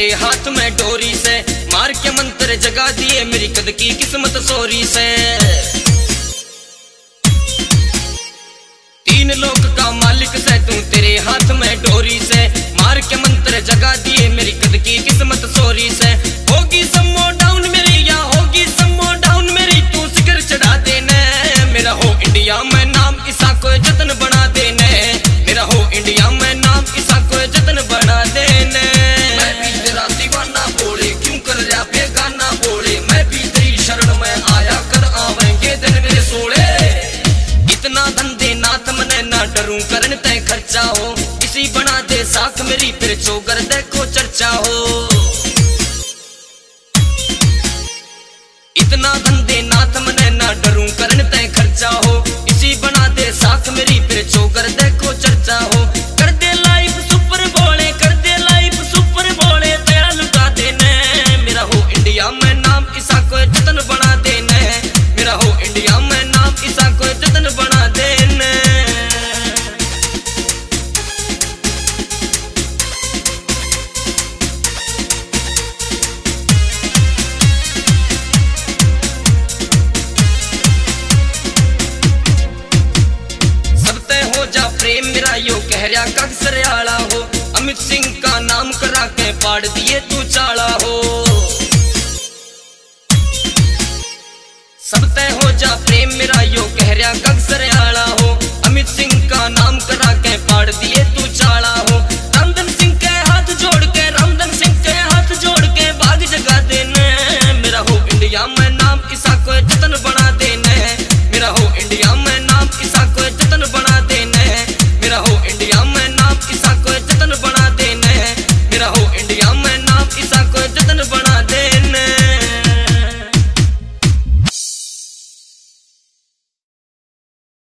तेरे हाथ में डोरी से, मार के मंत्र जगा दिए मेरी कद की किस्मत सोरी से। तीन लोक का मालिक से तू तेरे हाथ में डोरी से, मार के मंत्र जगा दिए मेरी कद की किस्मत सोरी से। होगी समो डाउन मेरी या होगी समो डाउन मेरी, तू शिखर चढ़ा देने मेरा हो इंडिया में नाम, ईसा को जतन बना देने मेरा हो इंडिया में नाम, ईसा को जतन बना देने। मैं भी तेरा दीवाना बोले क्यों कर रहा बेगाना बोले, मैं भी तेरी शरण में आया कर आवेंगे दिन मेरे सोले। इतना धंधे नाथ मने ना डरूं करन तय खर्चा हो, इसी बना दे साख मेरी फिर चौगर देखो चर्चा हो। इतना धंधे नाथ मने ना डरूं करन तय खर्चा हो, इसी बना दे साख मेरी फिर चौगर देखो चर्चा हो। कर दे लाइफ सुपर बोले, कर दे लाइफ सुपर बोले, तेरा लुटा देने मेरा हो इंडिया में नाम, ईसा को जतन बना देने मेरा हो इंडिया में नाम, ईसा को जतन बना देने। प्रेम मेरा यो कह रहा कग सरयाला हो, अमित सिंह का नाम करा के पाड़ दिए तू चाला हो। सब तय हो जा प्रेम मेरा यो कह रहा कग सरयाला हो, अमित सिंह का नाम करा के पाड़ दिए